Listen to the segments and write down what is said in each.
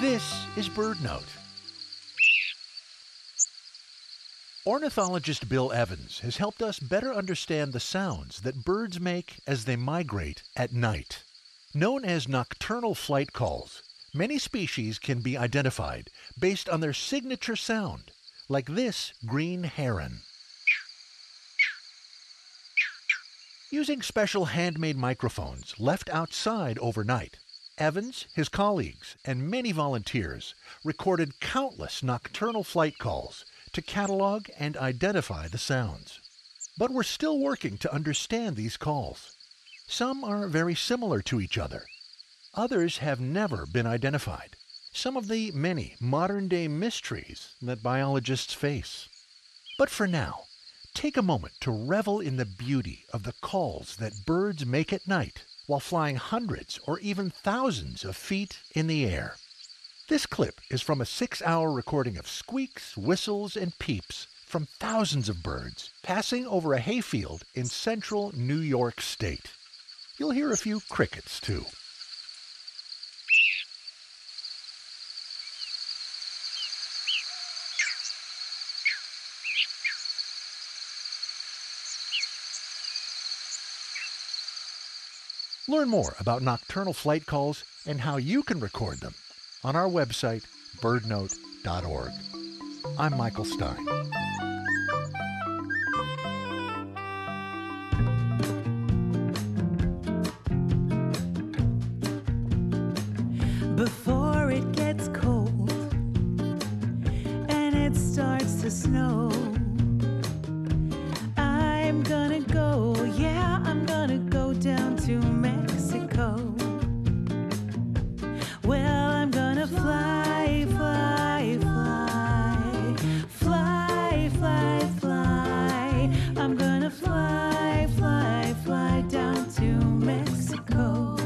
This is BirdNote. Ornithologist Bill Evans has helped us better understand the sounds that birds make as they migrate at night. Known as nocturnal flight calls, many species can be identified based on their signature sound, like this green heron. Using special handmade microphones left outside overnight, Evans, his colleagues, and many volunteers recorded countless nocturnal flight calls to catalog and identify the sounds. But we're still working to understand these calls. Some are very similar to each other. Others have never been identified. Some of the many modern-day mysteries that biologists face. But for now, take a moment to revel in the beauty of the calls that birds make at night while flying hundreds or even thousands of feet in the air. This clip is from a 6-hour recording of squeaks, whistles, and peeps from thousands of birds passing over a hayfield in central New York State. You'll hear a few crickets, too. Learn more about nocturnal flight calls and how you can record them on our website, birdnote.org. I'm Michael Stein. Before it gets cold and it starts to snow, I'm gonna go down to Mexico. Well, I'm gonna fly, fly, fly, fly, fly, fly. I'm gonna fly, fly, fly down to Mexico.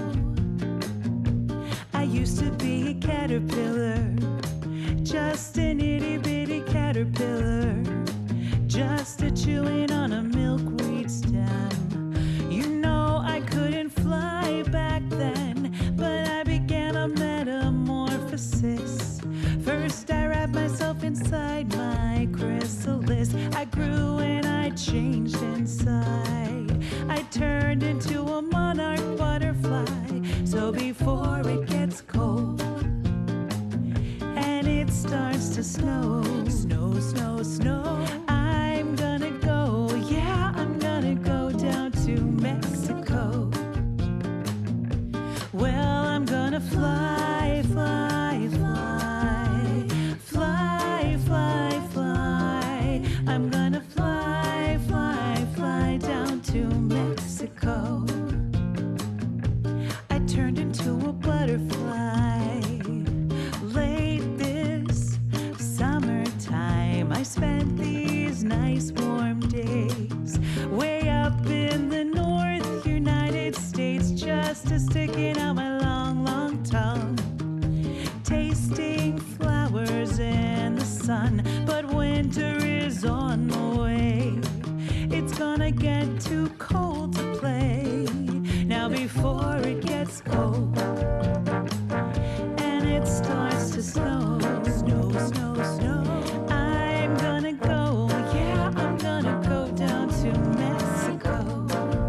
I used to be a caterpillar, just an itty-bitty caterpillar, just a chewing on a milkweed stem. You know I couldn't fly back then, but I began a metamorphosis. First I wrapped myself inside my chrysalis. I grew and I changed inside. I turned into a monarch butterfly. So before it gets cold and it starts to snow, snow, snow, snow, I'm gonna go, yeah, I'm gonna go down to Mexico. Well, I'm gonna fly, fly, fly, fly, fly, fly. I'm gonna fly, fly, fly down to Mexico. I turned into a butterfly late this summertime. I spent these nice warm days way up in the North United States, just a sticking out my long, long tongue, tasting flowers in the sun. But winter is on the way. It's gonna get too cold to play. Now before it gets cold and it starts to snow, snow, snow, snow, I'm gonna go, yeah, I'm gonna go down to Mexico.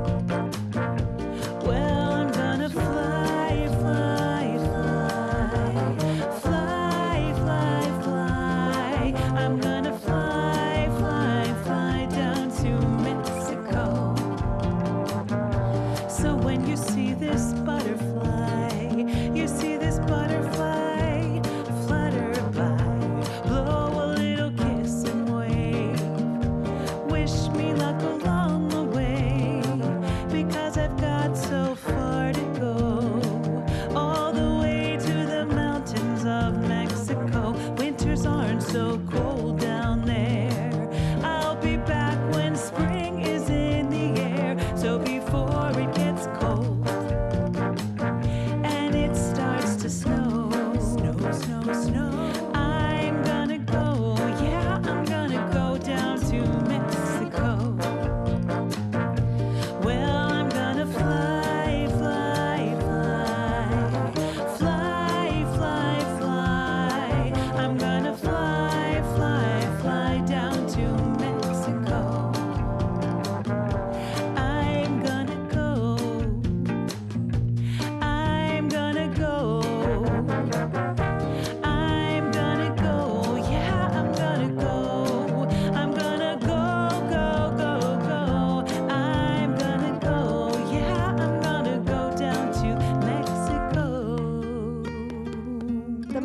Well, I'm gonna fly, fly, fly, fly, fly, fly. I'm gonna fly, fly, fly down to Mexico. So when you see this butterfly, you see this butterfly flutter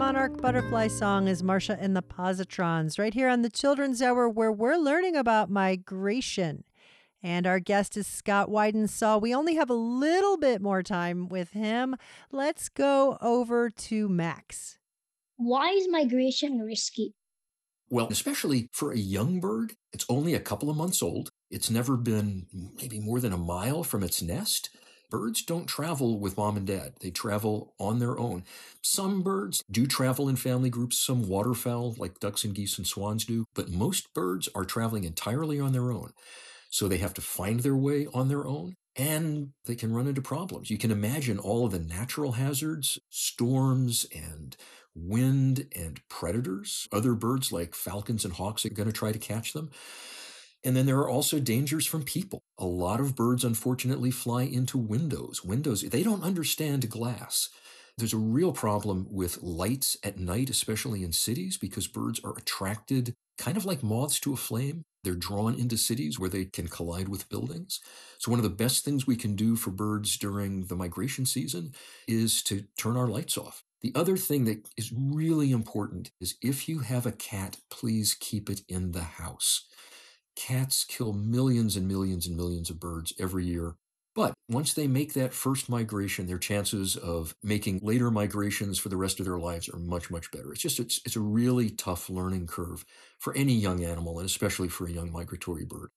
Monarch Butterfly Song is Marcia and the Positrons, right here on the Children's Hour, where we're learning about migration. And our guest is Scott Weidensaw. We only have a little bit more time with him. Let's go over to Max. Why is migration risky? Well, especially for a young bird, it's only a couple of months old. It's never been maybe more than a mile from its nest. Birds don't travel with mom and dad. They travel on their own. Some birds do travel in family groups. Some waterfowl, like ducks and geese and swans, do. But most birds are traveling entirely on their own. So they have to find their way on their own, and they can run into problems. You can imagine all of the natural hazards, storms and wind and predators. Other birds like falcons and hawks are going to try to catch them. And then there are also dangers from people. A lot of birds, unfortunately, fly into windows. They don't understand glass. There's a real problem with lights at night, especially in cities, because birds are attracted, kind of like moths to a flame. They're drawn into cities where they can collide with buildings. So one of the best things we can do for birds during the migration season is to turn our lights off. The other thing that is really important is if you have a cat, please keep it in the house. Cats kill millions and millions and millions of birds every year. But once they make that first migration, their chances of making later migrations for the rest of their lives are much, much better. It's a really tough learning curve for any young animal, and especially for a young migratory bird.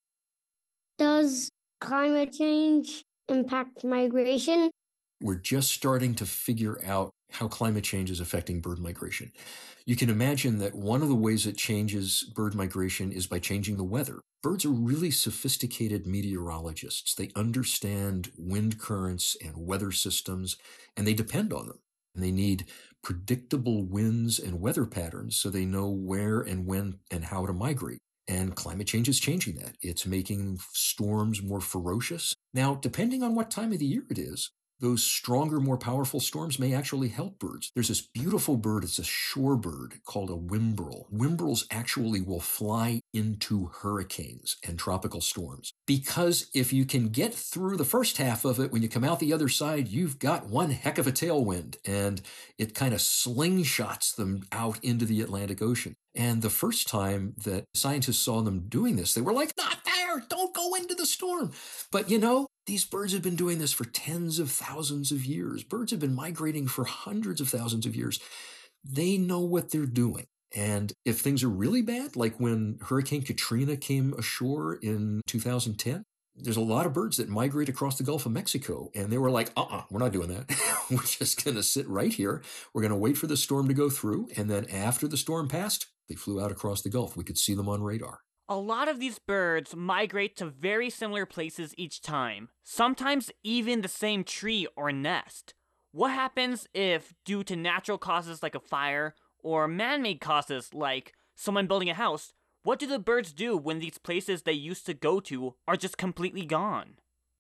Does climate change impact migration? We're just starting to figure out how climate change is affecting bird migration. You can imagine that one of the ways it changes bird migration is by changing the weather. Birds are really sophisticated meteorologists. They understand wind currents and weather systems, and they depend on them. And they need predictable winds and weather patterns so they know where and when and how to migrate. And climate change is changing that. It's making storms more ferocious. Now, depending on what time of the year it is, those stronger, more powerful storms may actually help birds. There's this beautiful bird, it's a shorebird called a whimbrel. Whimbrels actually will fly into hurricanes and tropical storms. Because if you can get through the first half of it, when you come out the other side, you've got one heck of a tailwind, and it kind of slingshots them out into the Atlantic Ocean. And the first time that scientists saw them doing this, they were like, not there, don't go into the storm. But these birds have been doing this for tens of thousands of years. Birds have been migrating for hundreds of thousands of years. They know what they're doing. And if things are really bad, like when Hurricane Katrina came ashore in 2010, there's a lot of birds that migrate across the Gulf of Mexico. And they were like, we're not doing that. We're just going to sit right here. We're going to wait for the storm to go through. And then after the storm passed, they flew out across the Gulf. We could see them on radar. A lot of these birds migrate to very similar places each time, sometimes even the same tree or nest. What happens if, due to natural causes like a fire, or man-made causes like someone building a house, what do the birds do when these places they used to go to are just completely gone?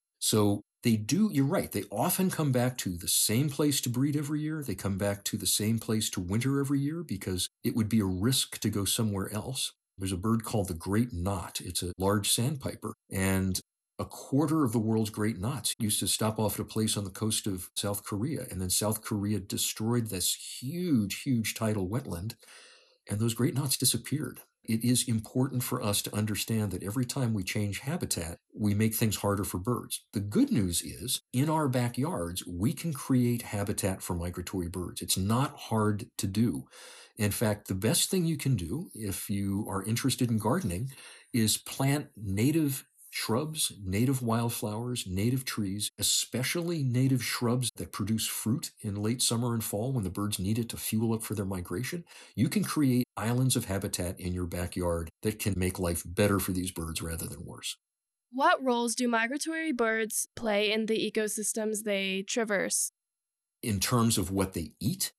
So you're right, they often come back to the same place to breed every year. They come back to the same place to winter every year because it would be a risk to go somewhere else. There's a bird called the great knot. It's a large sandpiper, and a quarter of the world's great knots used to stop off at a place on the coast of South Korea, and then South Korea destroyed this huge, huge tidal wetland, and those great knots disappeared. It is important for us to understand that every time we change habitat, we make things harder for birds. The good news is, in our backyards, we can create habitat for migratory birds. It's not hard to do. In fact, the best thing you can do if you are interested in gardening is plant native shrubs, native wildflowers, native trees, especially native shrubs that produce fruit in late summer and fall when the birds need it to fuel up for their migration. You can create islands of habitat in your backyard that can make life better for these birds rather than worse. What roles do migratory birds play in the ecosystems they traverse? In terms of what they eat,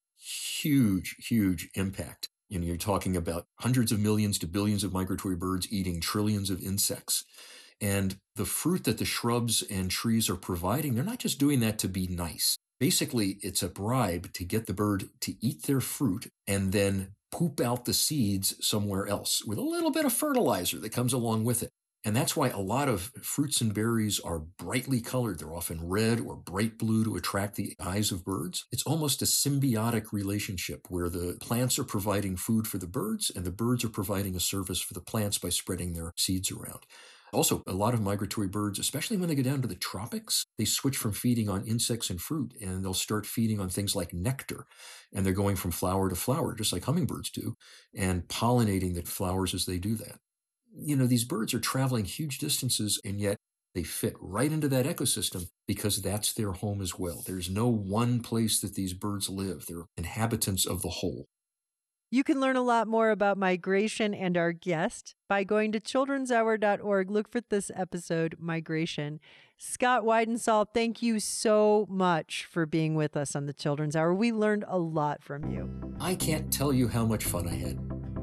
huge, huge impact. You're talking about hundreds of millions to billions of migratory birds eating trillions of insects. And the fruit that the shrubs and trees are providing, they're not just doing that to be nice. Basically, it's a bribe to get the bird to eat their fruit and then poop out the seeds somewhere else with a little bit of fertilizer that comes along with it. And that's why a lot of fruits and berries are brightly colored. They're often red or bright blue to attract the eyes of birds. It's almost a symbiotic relationship where the plants are providing food for the birds and the birds are providing a service for the plants by spreading their seeds around. Also, a lot of migratory birds, especially when they get down to the tropics, they switch from feeding on insects and fruit, and they'll start feeding on things like nectar. And they're going from flower to flower, just like hummingbirds do, and pollinating the flowers as they do that. These birds are traveling huge distances, and yet they fit right into that ecosystem because that's their home as well. There's no one place that these birds live. They're inhabitants of the whole. You can learn a lot more about migration and our guest by going to childrenshour.org. Look for this episode, Migration. Scott Weidensaul, thank you so much for being with us on the Children's Hour. We learned a lot from you. I can't tell you how much fun I had.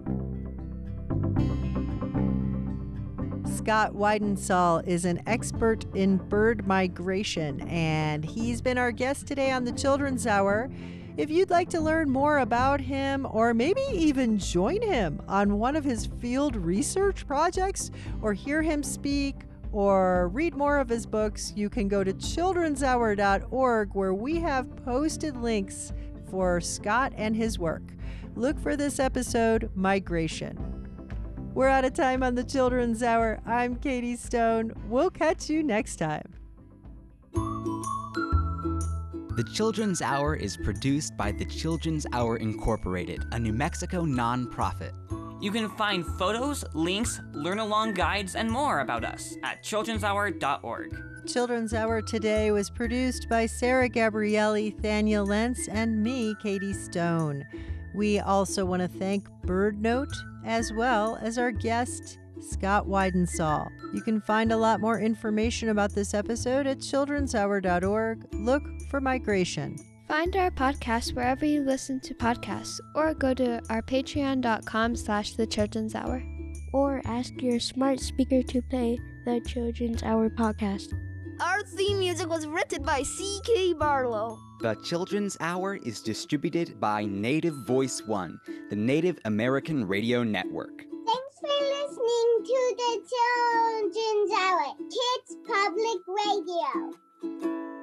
Scott Weidensaul is an expert in bird migration, and he's been our guest today on the Children's Hour. If you'd like to learn more about him, or maybe even join him on one of his field research projects, or hear him speak, or read more of his books, you can go to childrenshour.org, where we have posted links for Scott and his work. Look for this episode, Migration. We're out of time on the Children's Hour. I'm Katie Stone. We'll catch you next time. The Children's Hour is produced by the Children's Hour Incorporated, a New Mexico nonprofit. You can find photos, links, learn-along guides, and more about us at childrenshour.org. Children's Hour today was produced by Sarah Gabrielli, Thania Lentz, and me, Katie Stone. We also want to thank BirdNote, as well as our guest, Scott Weidensaul. You can find a lot more information about this episode at childrenshour.org. Look for Migration. Find our podcast wherever you listen to podcasts, or go to our patreon.com/The Children's Hour. Or ask your smart speaker to play the Children's Hour podcast. Our theme music was written by C.K. Barlow. The Children's Hour is distributed by Native Voice One, the Native American Radio Network. Thanks for listening to the Children's Hour, Kids Public Radio.